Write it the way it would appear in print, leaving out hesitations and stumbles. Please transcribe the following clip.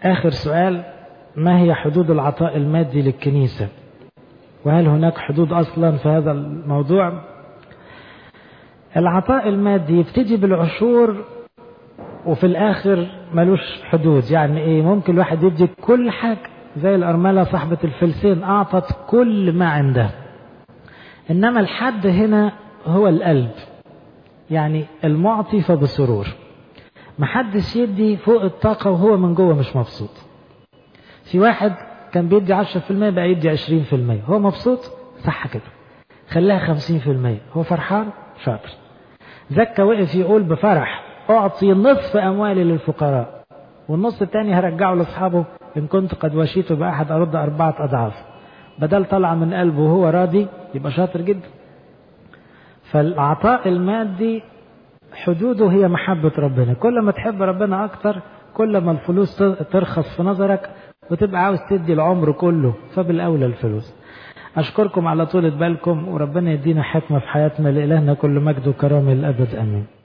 آخر سؤال: ما هي حدود العطاء المادي للكنيسة؟ وهل هناك حدود أصلا في هذا الموضوع؟ العطاء المادي يبتدي بالعشور وفي الآخر ملوش حدود. يعني إيه؟ ممكن الواحد يدي كل حاجة، زي الأرملة صاحبة الفلسين أعطت كل ما عنده. إنما الحد هنا هو القلب، يعني المعطي فبسرور. محدش يدي فوق الطاقة وهو من جوه مش مبسوط. في واحد كان بيدي 10% بقى يدي 20%، هو مبسوط؟ صح كده، خلاها 50%، هو فرحان شاطر. زكا وقف يقول بفرح: أعطي نصف أموالي للفقراء والنص التاني هرجعه لأصحابه، إن كنت قد وشيت بأحد أرد 4 أضعاف. بدل طلع من قلبه وهو راضي، يبقى شاطر جدا. فالعطاء المادي حدوده هي محبة ربنا. كل ما تحب ربنا أكتر كل ما الفلوس ترخص في نظرك وتبقى عاوز تدي العمر كله، فبالأولى الفلوس. أشكركم على طولة بالكم، وربنا يدينا حكمة في حياتنا. لإلهنا كل مجد وكرامة للأبد، آمين.